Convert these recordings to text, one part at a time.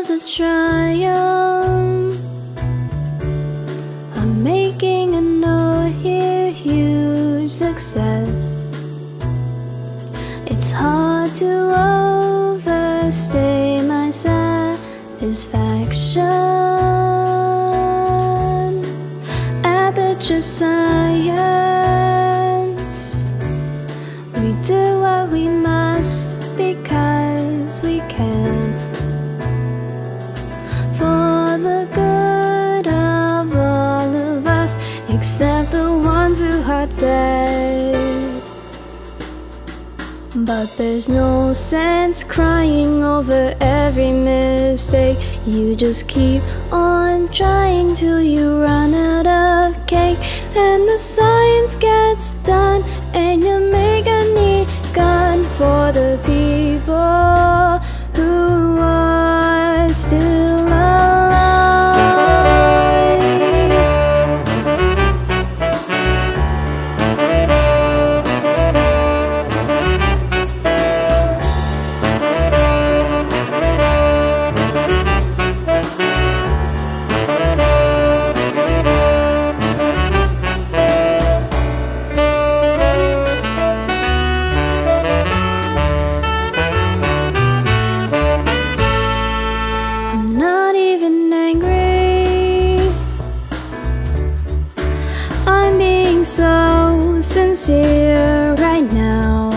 was a triumph. I'm making a no here, huge success. It's hard to overstay my satisfaction. Aperture science. We do what we must because we can, for the good of all of us, except the ones who are dead. But there's no sense crying over every mistake. You just keep on trying till you run out of cake, and the science gets done, and you make a neat gun for the people who are still alive. So sincere right now,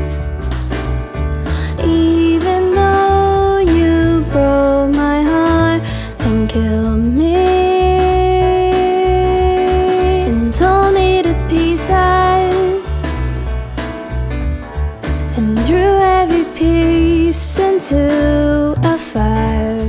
even though you broke my heart and killed me and tore me to pieces and threw every piece into a fire.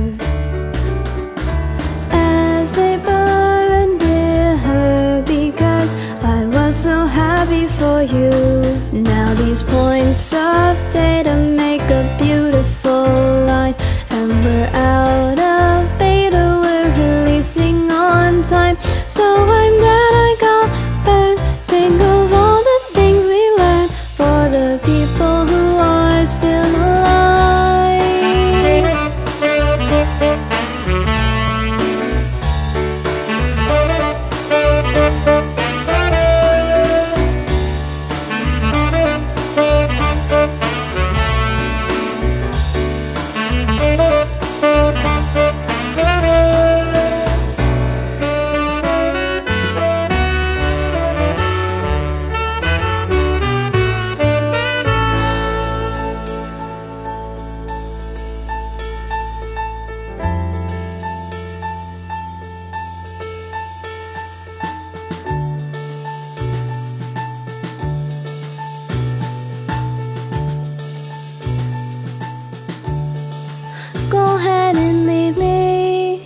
As they burned, it hurt because I was so happy for you. Now these points of data make a beautiful line, and we're out of beta, we're releasing on time. So I'm glad I got burned. Think of all the things we learned for the people who are still alive. Go ahead and leave me.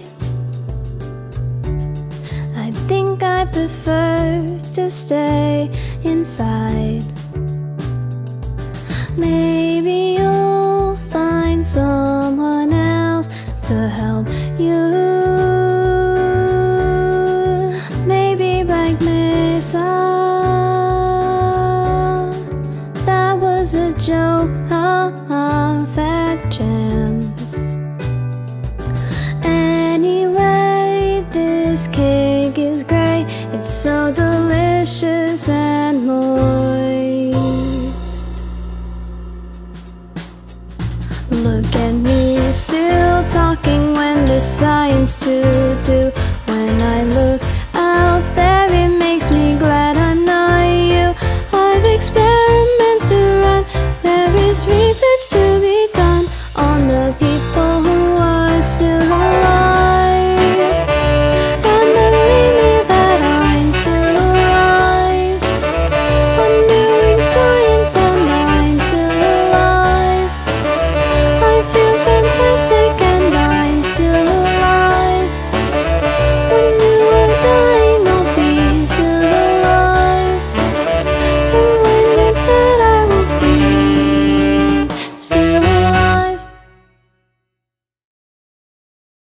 I think I prefer to stay inside. Maybe you'll find someone else to help you. Maybe Black Mesa. That was a joke, fat chance. Anyway, this cake is great. It's so delicious and moist. Look at me, still talking when there's science to do.